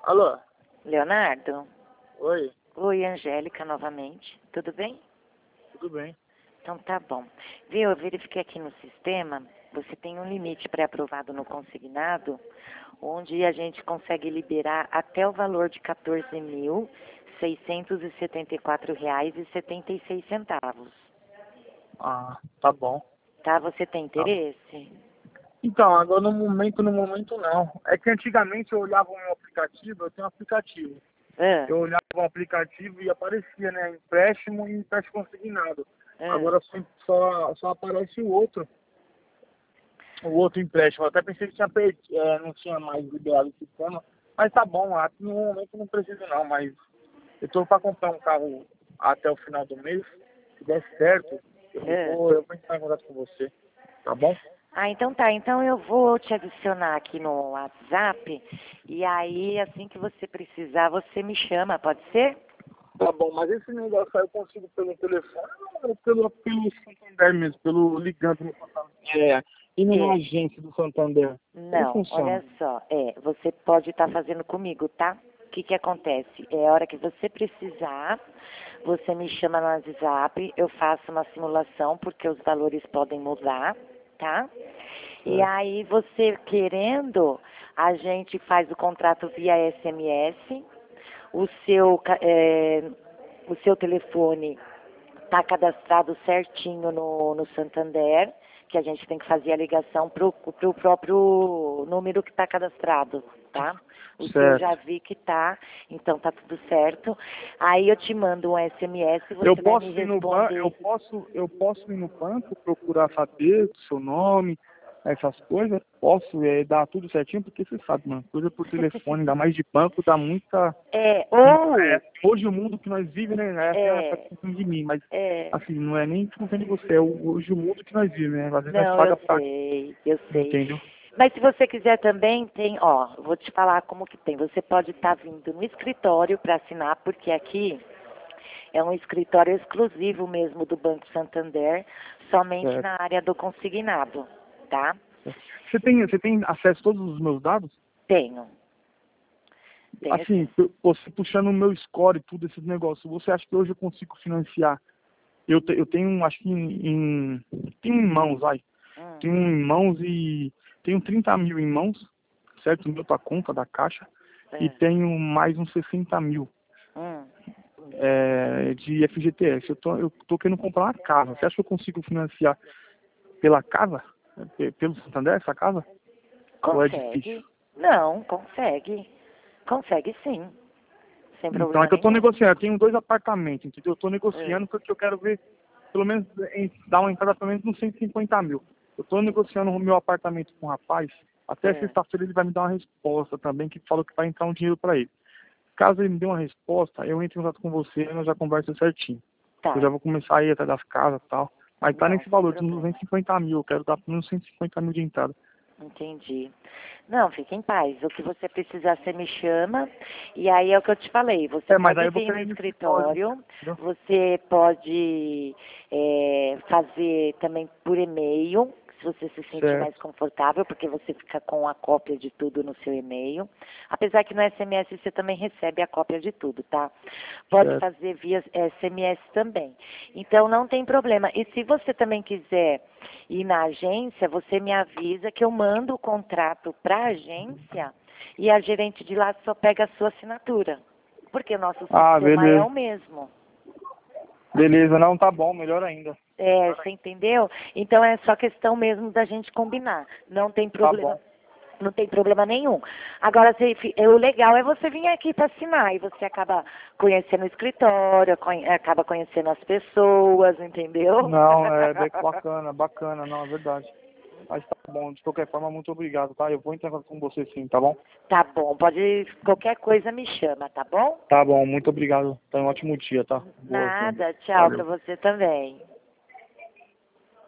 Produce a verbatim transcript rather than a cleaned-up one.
Alô? Leonardo? Oi, Oi, Angélica, novamente. Tudo bem? tudo bem? Então tá bom. Viu, eu verifiquei aqui no sistema, você tem um limite pré-aprovado no consignado, onde a gente consegue liberar até o valor de quatorze mil seiscentos e setenta e quatro reais e setenta e seis centavos. Ah, tá bom. Tá? Você tem Tá bom. interesse? Então, agora no momento, no momento não. É que antigamente eu olhava um aplicativo, eu tenho um aplicativo. Ah, Eu olhava um aplicativo e aparecia, né, empréstimo e empréstimo consignado. ah. Agora só, só, só aparece o outro, o outro empréstimo. Eu até pensei que tinha perdido, é, não tinha mais liberado o sistema. Mas tá bom, aqui no momento não preciso não, mas eu tô para comprar um carro até o final do mês. Se der certo, eu Ah. vou, eu vou entrar em contato com você, tá bom? Ah, então tá. Então eu vou te adicionar aqui no WhatsApp e aí, assim que você precisar, você me chama, pode ser? Tá bom, mas esse negócio aí eu consigo pelo telefone ou pelo, pelo Santander mesmo, pelo ligando no Santander? É, indo na É. agência do Santander. Como Não, funciona? olha só, é, você pode estar fazendo comigo, tá? O que que acontece? É a hora que você precisar, você me chama no WhatsApp, eu faço uma simulação, porque os valores podem mudar, tá? E Certo. aí você querendo, a gente faz o contrato via S M S, o seu, ca- é, o seu telefone está cadastrado certinho no, no Santander, que a gente tem que fazer a ligação para o próprio número que está cadastrado, tá? O seu Certo. já vi que tá, então tá tudo certo. Aí eu te mando um S M S, Eu você vai posso me ir no banco, eu responder. posso, eu posso ir no banco procurar saber o seu nome, essas coisas, posso é, dar tudo certinho, porque você sabe, mano, coisa por telefone, ainda mais de banco, dá muita. É, É, ou, hoje o mundo que nós vivemos, né? Essa é a é, questão de mim, mas é, assim, não é nem desculpando de você, é o- hoje o mundo que nós vivemos, né? Às vezes nós não, eu paga pra. sei, eu sei. Entendeu? Mas se você quiser também, tem, ó, eu vou te falar como que tem. Você pode estar vindo no escritório para assinar, porque aqui é um escritório exclusivo mesmo do Banco Santander, somente Certo. na área do consignado, tá? Você tem, você tem acesso a todos os meus dados? Tenho, tenho Assim, sim. pu- você puxando o meu score e tudo esses negócios, você acha que hoje eu consigo financiar? Eu, te- eu tenho, acho que em, em, tenho em mãos, vai. Hum, Tenho em mãos e tenho trinta mil em mãos, certo? No meu tua conta da Caixa. E é, tenho mais uns sessenta mil hum. é, de F G T S. Eu tô, eu tô querendo comprar uma casa. Você acha que eu consigo financiar pela casa? Pe- Pelo Santander, essa casa? Ou é difícil? Consegue? Não, consegue. Consegue sim, sem Então é problema que eu tô nenhum. negociando. Eu tenho dois apartamentos, entendeu? Eu tô É, negociando porque eu quero ver, pelo menos, em- dar uma entrada pelo menos uns cento e cinquenta mil. Eu tô negociando o meu apartamento com um rapaz. Até é, sexta-feira ele vai me dar uma resposta também, que falou que vai entrar um dinheiro para ele. Caso ele me dê uma resposta, eu entro em contato com você e nós já conversamos certinho. Eu já tá. vou começar a ir atrás das casas e tal. Mas tá Não, nesse sem valor de uns problema. duzentos e cinquenta mil. Eu quero dar pelo menos cento e cinquenta mil de entrada. Entendi. Não, fique em paz. O que você precisar, você me chama. E aí é o que eu te falei. Você É, mas aí pode eu vou vir no querer ir no escritório. escritório. Entendeu? Você pode é, fazer também por e-mail, se você se sentir mais Certo. confortável, porque você fica com a cópia de tudo no seu e-mail. Apesar que no S M S você também recebe a cópia de tudo, tá? Pode Certo. fazer via S M S também. Então não tem problema. E se você também quiser ir na agência, você me avisa que eu mando o contrato para a agência e a gerente de lá só pega a sua assinatura. Porque o nosso Ah, sistema é beleza. o mesmo. Beleza, não, tá bom, melhor ainda. É, você entendeu? Então é só questão mesmo da gente combinar. Não tem Tá problema. bom. Não tem problema nenhum. Agora, se, fi- é, o legal é você vir aqui para assinar e você acaba conhecendo o escritório, conhe- acaba conhecendo as pessoas, entendeu? Não, é bem bacana, bacana, não, é verdade. Mas tá bom, de qualquer forma, muito obrigado, tá? Eu vou entrar com você sim, tá bom? Tá bom, pode, qualquer coisa me chama, tá bom? Tá bom, muito obrigado. Tenha um ótimo dia, tá? Boa, Nada, tchau para valeu. você também.